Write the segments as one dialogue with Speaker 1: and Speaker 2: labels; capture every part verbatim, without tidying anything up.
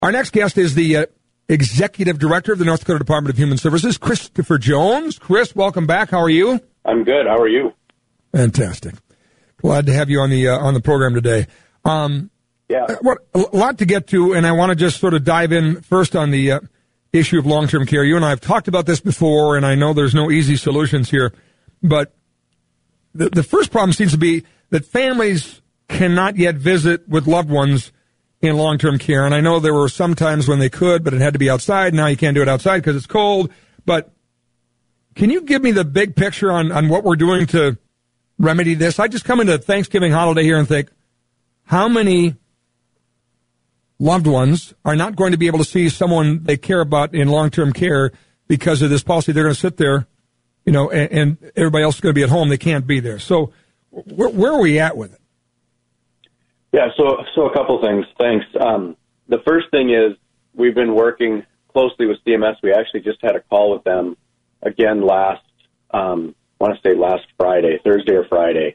Speaker 1: Our next guest is the uh, Executive Director of the North Dakota Department of Human Services, Christopher Jones. Chris, welcome back. How are you?
Speaker 2: I'm good. How are you?
Speaker 1: Fantastic. Glad to have you on the uh, on the program today. Um,
Speaker 2: yeah.
Speaker 1: What, a lot to get to, and I want to just sort of dive in first on the uh, issue of long-term care. You and I have talked about this before, and I know there's no easy solutions here, but the, the first problem seems to be that families cannot yet visit with loved ones in long-term care. And I know there were some times when they could, but it had to be outside. Now you can't do it outside because it's cold. But can you give me the big picture on, on what we're doing to remedy this? I just come into Thanksgiving holiday here and think, how many loved ones are not going to be able to see someone they care about in long-term care because of this policy? They're going to sit there, you know, and, and everybody else is going to be at home. They can't be there. So where, where are we at with it?
Speaker 2: Yeah, so so a couple things. Thanks. Um, the first thing is we've been working closely with C M S. We actually just had a call with them again last, um, I want to say last Friday, Thursday or Friday.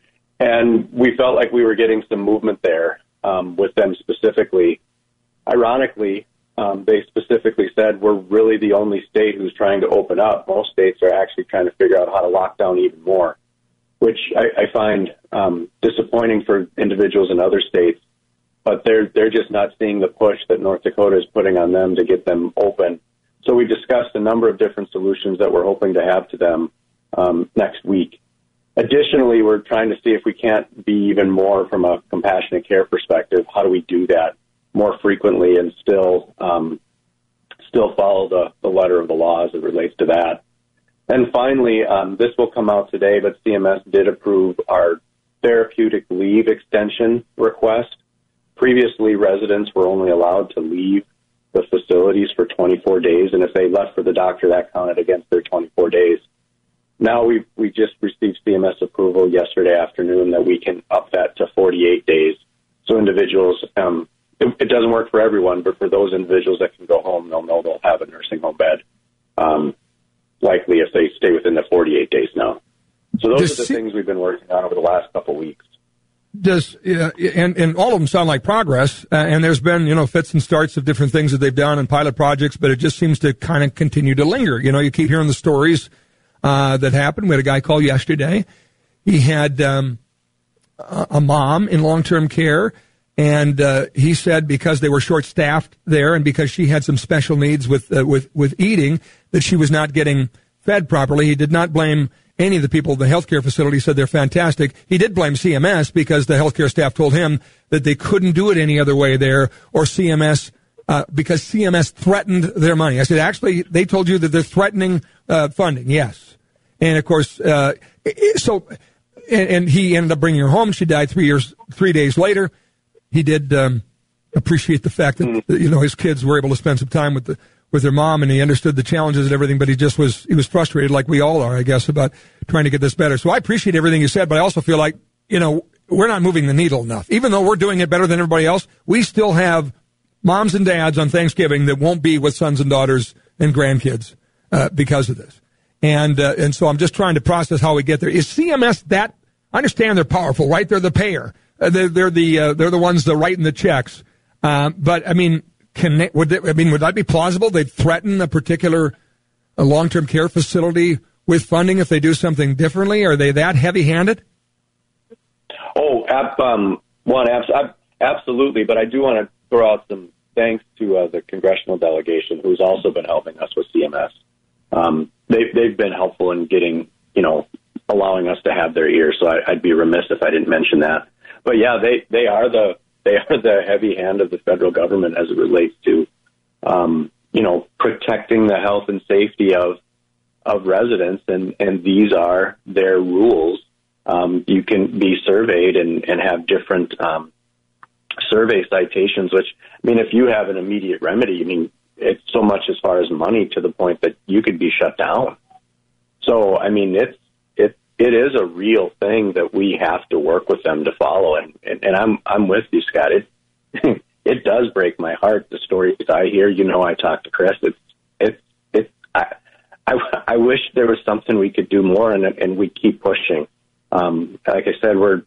Speaker 2: And we felt like we were getting some movement there um, with them specifically. Ironically, um, they specifically said we're really the only state who's trying to open up. Most states are actually trying to figure out how to lock down even more, which I, I find um, disappointing for individuals in other states, but they're they're just not seeing the push that North Dakota is putting on them to get them open. So we discussed a number of different solutions that we're hoping to have to them um, next week. Additionally, we're trying to see if we can't be even more from a compassionate care perspective. How do we do that more frequently and still um, still follow the, the letter of the law as it relates to that? And finally, um, this will come out today, but C M S did approve our therapeutic leave extension request. Previously, residents were only allowed to leave the facilities for twenty-four days, and if they left for the doctor, that counted against their twenty-four days. Now we we just received C M S approval yesterday afternoon that we can up that to forty-eight days. So individuals, um, it, it doesn't work for everyone, but for those individuals that can go home, they'll know they'll have a nursing home bed. Um, likely if they stay within the forty-eight days now. So those does are the C- things we've been working on over the last couple of weeks.
Speaker 1: Does uh, and, and all of them sound like progress, uh, and there's been, you know, fits and starts of different things that they've done and pilot projects, but it just seems to kind of continue to linger. You know, you keep hearing the stories uh, that happened. We had a guy call yesterday. He had um, a, a mom in long-term care, and uh, he said because they were short-staffed there and because she had some special needs with uh, with with eating, that she was not getting fed properly. He did not blame any of the people at the healthcare facility, said they're fantastic. He did blame C M S because the healthcare staff told him that they couldn't do it any other way there, or C M S, uh, because C M S threatened their money. I said, actually, they told you that they're threatening uh, funding. Yes. And of course, uh, so, and, and he ended up bringing her home. She died three years, three days later. He did um, appreciate the fact that, you know, his kids were able to spend some time with the with their mom, and he understood the challenges and everything, but he just was, he was frustrated like we all are, I guess, about trying to get this better. So I appreciate everything you said, but I also feel like, you know, we're not moving the needle enough. Even though we're doing it better than everybody else, we still have moms and dads on Thanksgiving that won't be with sons and daughters and grandkids uh, because of this. And, uh, and so I'm just trying to process how we get there. Is C M S that, I understand they're powerful, right? They're the payer. Uh, they're, they're the, uh, they're the ones that are writing the checks. Uh, but I mean, Can they, would they, I mean, would that be plausible? They'd threaten a particular a long-term care facility with funding if they do something differently? Are they that heavy-handed?
Speaker 2: Oh, ab, um, one, ab, absolutely. But I do want to throw out some thanks to uh, the congressional delegation, who's also been helping us with C M S. Um, they, they've been helpful in getting, you know, allowing us to have their ear. So I, I'd be remiss if I didn't mention that. But yeah, they, they are the They are the heavy hand of the federal government as it relates to, um, you know, protecting the health and safety of of residents, and, and these are their rules. Um, you can be surveyed and, and have different um, survey citations, which, I mean, if you have an immediate remedy, I mean, it's so much as far as money to the point that you could be shut down. So, I mean, it's it it is a real thing that we have to work with them to follow. And, and, and I'm I'm with you, Scott. It it does break my heart, the stories I hear. You know, I talk to Chris. It's it's it's I I, I wish there was something we could do more, and and we keep pushing. Um, like I said, we're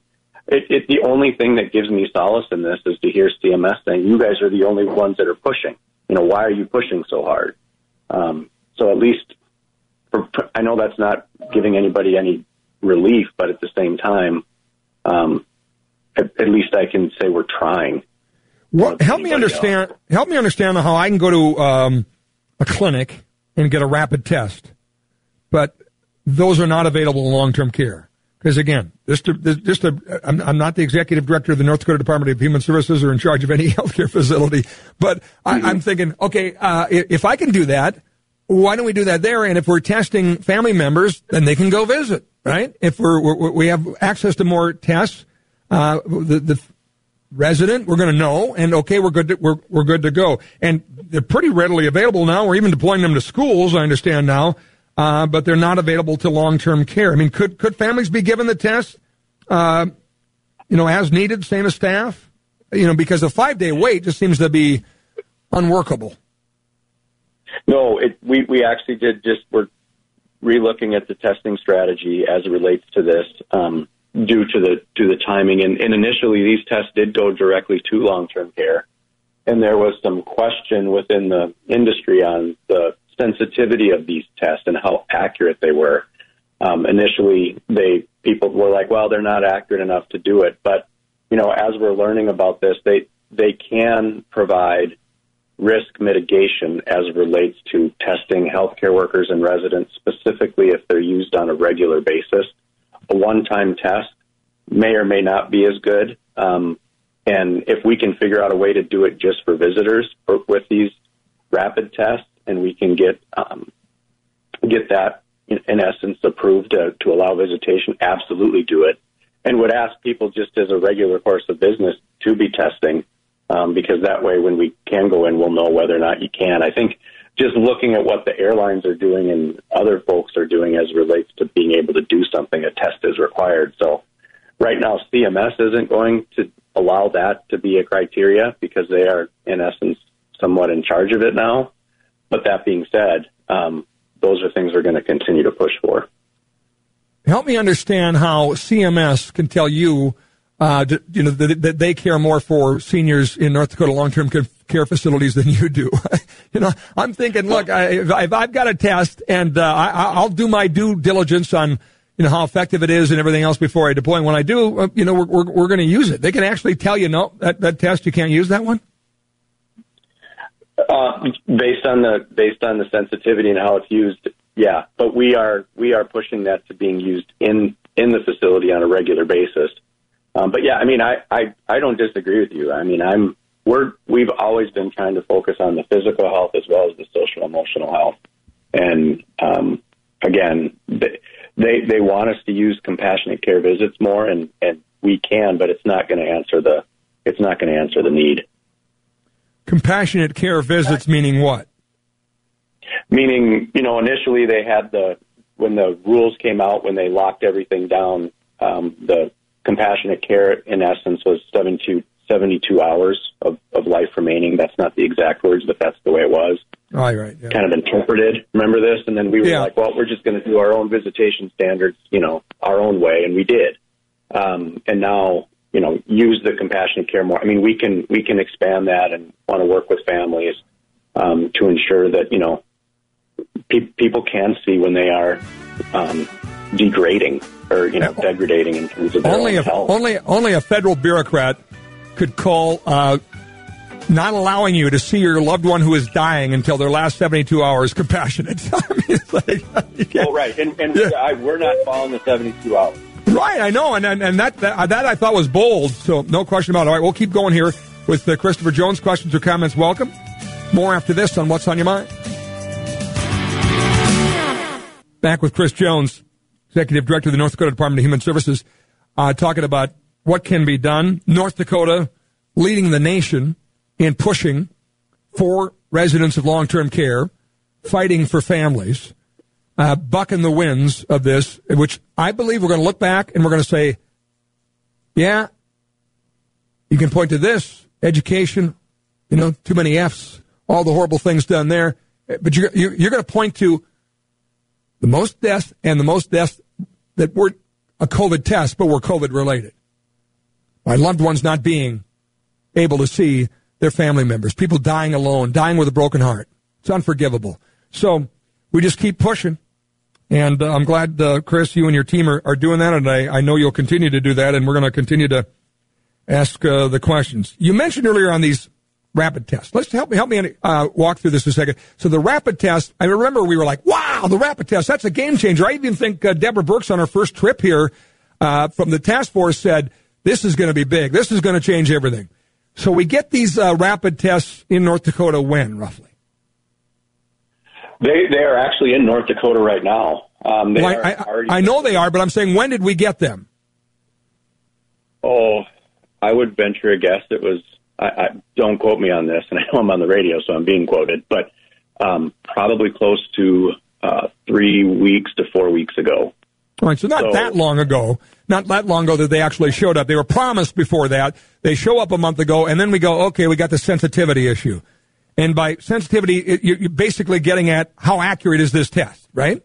Speaker 2: it, it, the only thing that gives me solace in this is to hear C M S saying, you guys are the only ones that are pushing. You know, why are you pushing so hard? Um, so at least, for, I know that's not giving anybody any relief, but at the same time, um, at, at least I can say we're trying.
Speaker 1: Well, help me understand. Else. Help me understand how I can go to um, a clinic and get a rapid test, but those are not available in long-term care. Because again, just to, just to, I'm, I'm not the executive director of the North Dakota Department of Human Services or in charge of any healthcare facility, but mm-hmm. I, I'm thinking, okay, uh, if I can do that, why don't we do that there? And if we're testing family members, then they can go visit, right? If we're, we're we have access to more tests, uh, the the resident, we're going to know, and okay, we're good to, we're we're good to go. And they're pretty readily available now. We're even deploying them to schools, I understand now. Uh, but they're not available to long-term care. I mean, could could families be given the test, uh, you know, as needed, same as staff? You know, because a five-day wait just seems to be unworkable.
Speaker 2: No, it, we we actually did just we're relooking at the testing strategy as it relates to this um, due to the to the timing. And, and initially, these tests did go directly to long-term care, and there was some question within the industry on the sensitivity of these tests and how accurate they were. Um, initially, they people were like, well, they're not accurate enough to do it. But, you know, as we're learning about this, they, they can provide risk mitigation as it relates to testing healthcare workers and residents, specifically if they're used on a regular basis. A one-time test may or may not be as good. Um, and if we can figure out a way to do it just for visitors or with these rapid tests, and we can get um, get that, in, in essence, approved to, to allow visitation, absolutely do it. And would ask people just as a regular course of business to be testing, um, because that way when we can go in, we'll know whether or not you can. I think just looking at what the airlines are doing and other folks are doing as it relates to being able to do something, a test is required. So right now, C M S isn't going to allow that to be a criteria because they are, in essence, somewhat in charge of it now. But that being said, um, those are things we're going to continue to push for.
Speaker 1: Help me understand how C M S can tell you, uh, to, you know, that, that they care more for seniors in North Dakota long-term care facilities than you do. You know, I'm thinking, look, I, if, if I've got a test and uh, I, I'll do my due diligence on, you know, how effective it is and everything else before I deploy. And when I do, uh, you know, we're we're, we're going to use it. They can actually tell you, no, that, that test you can't use that one.
Speaker 2: Uh, based on the based on the sensitivity and how it's used, yeah. But we are we are pushing that to being used in, in the facility on a regular basis. Um, but yeah, I mean, I, I, I don't disagree with you. I mean, I'm we're we've always been trying to focus on the physical health as well as the social emotional health. And um, again, they, they they want us to use compassionate care visits more, and, and we can, but it's not going to answer the it's not going to answer the need.
Speaker 1: Compassionate care visits meaning what?
Speaker 2: Meaning, you know, initially they had the, when the rules came out, when they locked everything down, um, the compassionate care, in essence, was seventy-two, seventy-two hours of, of life remaining. That's not the exact words, but that's the way it was.
Speaker 1: Right, right. Yeah.
Speaker 2: Kind of interpreted. Remember this? And then we were
Speaker 1: yeah.
Speaker 2: like, well, we're just going to do our own visitation standards, you know, our own way. And we did. Um, and now, you know, use the compassionate care more. I mean, we can we can expand that and want to work with families um, to ensure that, you know, pe- people can see when they are um, degrading or, you know, degrading in terms of their
Speaker 1: only
Speaker 2: own
Speaker 1: a,
Speaker 2: health.
Speaker 1: Only, only a federal bureaucrat could call uh, not allowing you to see your loved one who is dying until their last seventy-two hours compassionate. I mean, it's like,
Speaker 2: oh, right. And, and yeah. I, we're not following the seventy-two hours.
Speaker 1: Right, I know, and and, and that, that that I thought was bold, so no question about it. All right, we'll keep going here with uh, Christopher Jones. Questions or comments, welcome. More after this on What's on Your Mind. Back with Chris Jones, Executive Director of the North Dakota Department of Human Services, uh, talking about what can be done. North Dakota leading the nation in pushing for residents of long-term care, fighting for families. Uh, bucking the winds of this, which I believe we're going to look back and we're going to say, yeah, you can point to this, education, you know, too many F's, all the horrible things done there. But you're, you're, you're going to point to the most deaths and the most deaths that weren't a COVID test, but were COVID related. by loved ones not being able to see their family members, people dying alone, dying with a broken heart. It's unforgivable. So we just keep pushing. And uh, I'm glad, uh, Chris, you and your team are, are doing that, and I, I know you'll continue to do that, and we're going to continue to ask uh, the questions. You mentioned earlier on these rapid tests. Let's help me help me uh, walk through this a second. So the rapid test, I remember we were like, wow, the rapid test, that's a game changer. I even think uh, Deborah Burks on her first trip here uh, from the task force said, this is going to be big. This is going to change everything. So we get these uh, rapid tests in North Dakota when, roughly?
Speaker 2: They they are actually in North Dakota right now. Um, they
Speaker 1: well,
Speaker 2: are
Speaker 1: I,
Speaker 2: already
Speaker 1: I know they are, but I'm saying, when did we get them?
Speaker 2: Oh, I would venture a guess it was, I, I don't quote me on this, and I know I'm on the radio, so I'm being quoted, but um, probably close to uh, three weeks to four weeks ago.
Speaker 1: All right, so not
Speaker 2: so,
Speaker 1: that long ago, not that long ago that they actually showed up. They were promised before that. They show up a month ago, and then we go, okay, we got the sensitivity issue. And by sensitivity, it, you're basically getting at how accurate is this test, right?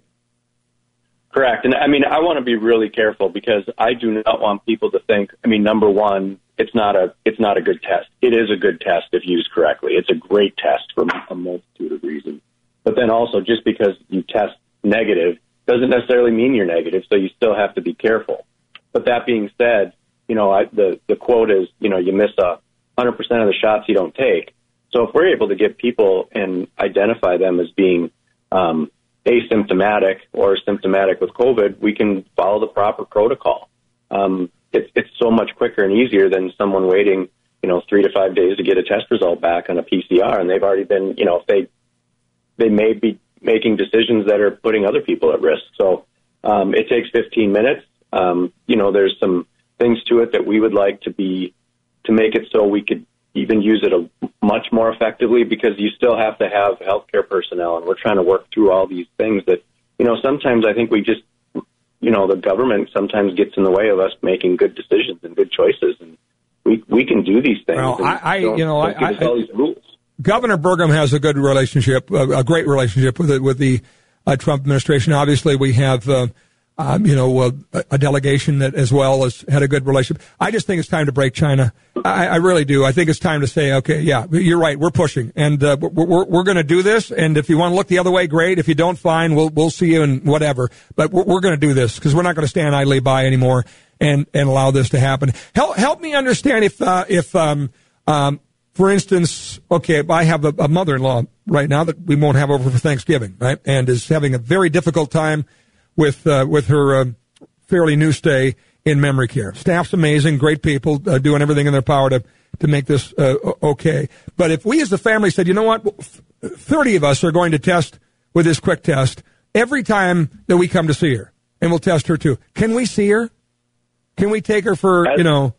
Speaker 2: Correct. And I mean, I want to be really careful because I do not want people to think, I mean, number one, it's not a it's not a good test. It is a good test if used correctly. It's a great test for a multitude of reasons. But then also, just because you test negative doesn't necessarily mean you're negative, so you still have to be careful. But that being said, you know, I, the, the quote is, you know, you miss a one hundred percent of the shots you don't take. So if we're able to get people and identify them as being um, asymptomatic or symptomatic with COVID, we can follow the proper protocol. Um, it's, it's so much quicker and easier than someone waiting, you know, three to five days to get a test result back on a P C R, and they've already been, you know, if they they may be making decisions that are putting other people at risk. So um, it takes fifteen minutes. Um, you know, there's some things to it that we would like to be to make it so we could even use it a, much more effectively, because you still have to have healthcare personnel, and we're trying to work through all these things that, you know, sometimes I think we just, you know, the government sometimes gets in the way of us making good decisions and good choices, and we we can do these things.
Speaker 1: Well, I, I you know, I, I,
Speaker 2: all these rules.
Speaker 1: Governor Burgum has a good relationship, a, a great relationship with the, with the uh, Trump administration. Obviously, we have, uh, um, you know, uh, a delegation that as well has had a good relationship. I just think it's time to break China. I, I really do. I think it's time to say, okay, yeah, you're right. We're pushing, and uh, we're we're, we're going to do this. And if you want to look the other way, great. If you don't, fine. We'll we'll see you and whatever. But we're, we're going to do this because we're not going to stand idly by anymore and and allow this to happen. Help help me understand if uh, if um um. For instance, okay, I have a, a mother-in-law right now that we won't have over for Thanksgiving, right, and is having a very difficult time with uh, with her uh, fairly new stay in memory care. Staff's amazing, great people, uh, doing everything in their power to, to make this uh, okay. But if we as a family said, you know what, thirty of us are going to test with this quick test every time that we come to see her, and we'll test her too. Can we see her? Can we take her for, you know,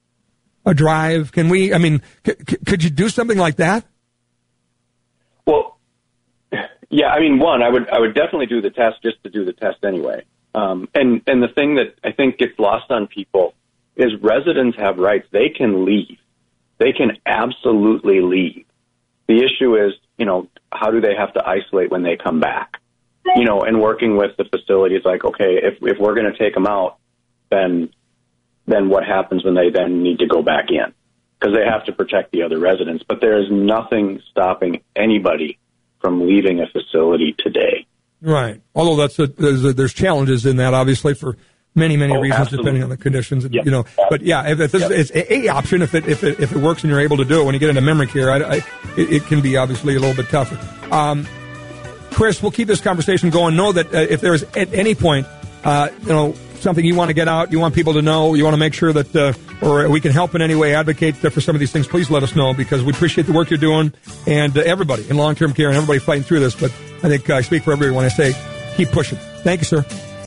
Speaker 1: a drive? Can we, I mean, c- c- could you do something like that?
Speaker 2: Well, yeah, I mean, one, I would, I would definitely do the test just to do the test anyway. Um, and, and the thing that I think gets lost on people is residents have rights. They can leave. They can absolutely leave. The issue is, you know, how do they have to isolate when they come back? You know, and working with the facilities like, okay, if, if we're going to take them out, then then what happens when they then need to go back in? Because they have to protect the other residents. But there is nothing stopping anybody from leaving a facility today.
Speaker 1: Right. Although that's a, there's, a, there's challenges in that, obviously, for many, many
Speaker 2: oh,
Speaker 1: reasons,
Speaker 2: absolutely.
Speaker 1: depending on the conditions. And,
Speaker 2: yep.
Speaker 1: You know, but yeah, if, if this, yep. it's a, a option. If it if it if it works and you're able to do it when you get into memory care, I, I, it, it can be obviously a little bit tougher. Um, Chris, we'll keep this conversation going. Know that uh, if there is at any point, uh, you know, something you want to get out, you want people to know, you want to make sure that, uh, or we can help in any way, advocate for some of these things, please let us know, because we appreciate the work you're doing, and uh, everybody in long-term care and everybody fighting through this. But I think I speak for everybody when I say keep pushing. Thank you, sir.